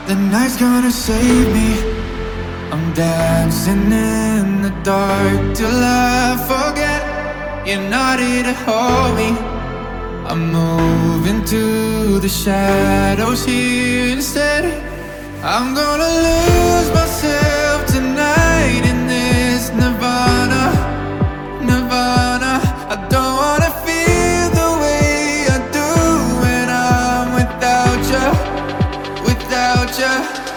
The night's gonna save me. I'm dancing in the dark till I forget you're not here to hold me. I'm moving to the shadows here instead. I'm gonna lose myself tonight in this nirvana, nirvana. I don't wanna feel the way I do when I'm without you, without you.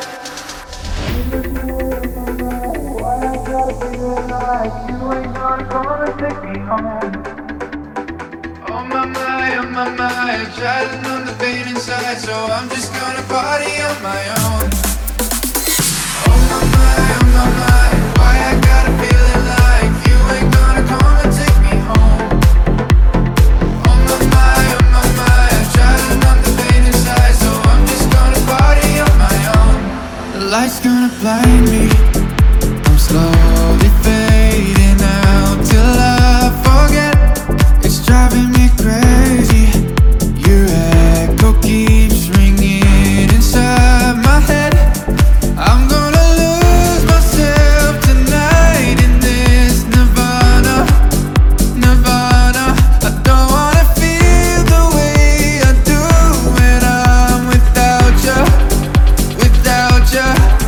Why I gotta feel like you ain't gonna take me home? Oh my mind, trying on the pain inside, so I'm just gonna party on my own. Oh my mind, why I gotta feel it like you ain't gonna come and take me home. Oh my mind, trying on the pain inside, so I'm just gonna party on my own. The light's gonna blind me. I'm slowly fading out till I forget. It's driving me crazy. Your echo keeps ringing inside my head. I'm gonna lose myself tonight in this nirvana, nirvana. I don't wanna feel the way I do when I'm without you, without you.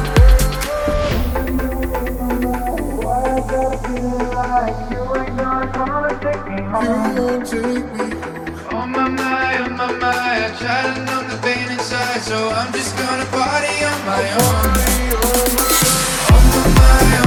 Why I gotta feel like you ain't gonna come and take me home? You won't take me home. Oh my mind, trying to numb the pain inside, so I'm just gonna party on my own. Oh my